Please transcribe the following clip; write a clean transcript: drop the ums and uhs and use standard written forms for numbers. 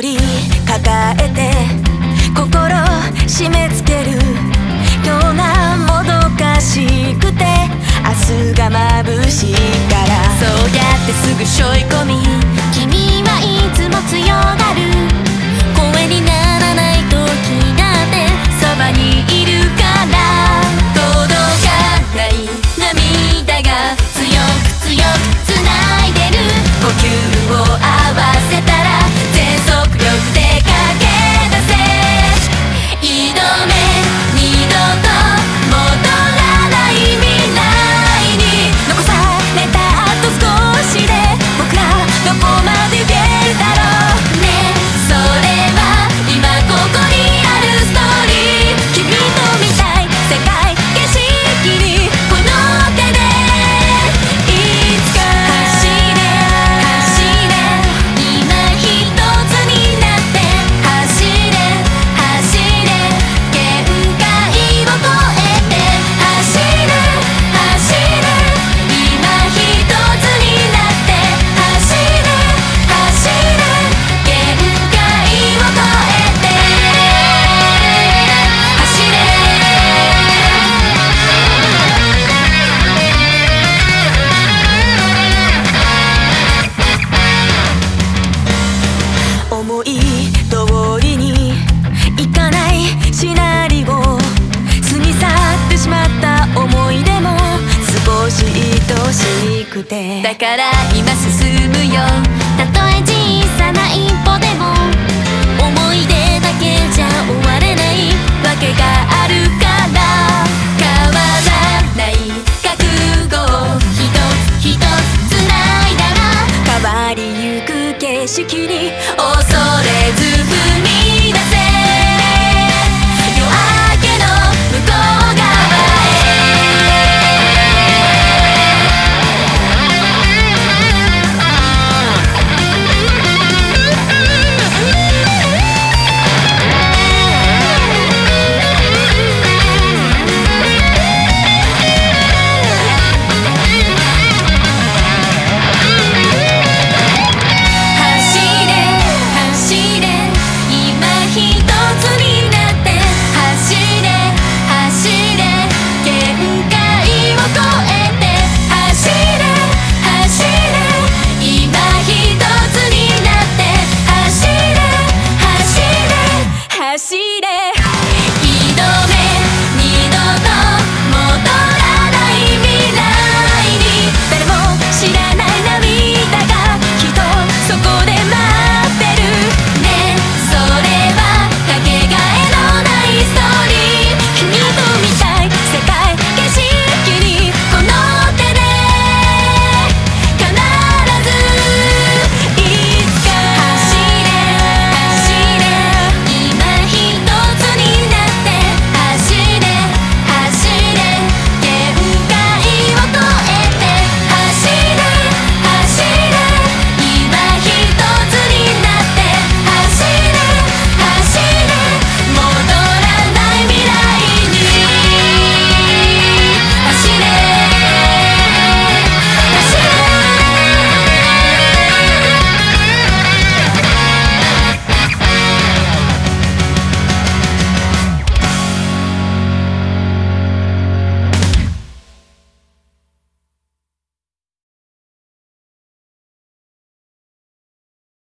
い抱えて心締め付ける今日がもどかしくて明日が眩しいからそうやってすぐ背負い込み君はいつも強がる声にならない時だってそばにいるから届かない涙が強く強く繋いでる呼吸を合わせたら全速力で駆け出せ挑め二度と戻らない未来に残されたあと少しで僕らどこまで行けるだろうねそれは今ここにあるストーリー君と見たい世界景色にこの手でいつか走れ走れ今一つになって走れ走れ限界を越えて走れ走れ今一つになって走れ走れ限界を越えて走れ思い通りにいかないシナリオ過ぎ去ってしまった思い出も少し愛しくてだから今進むよ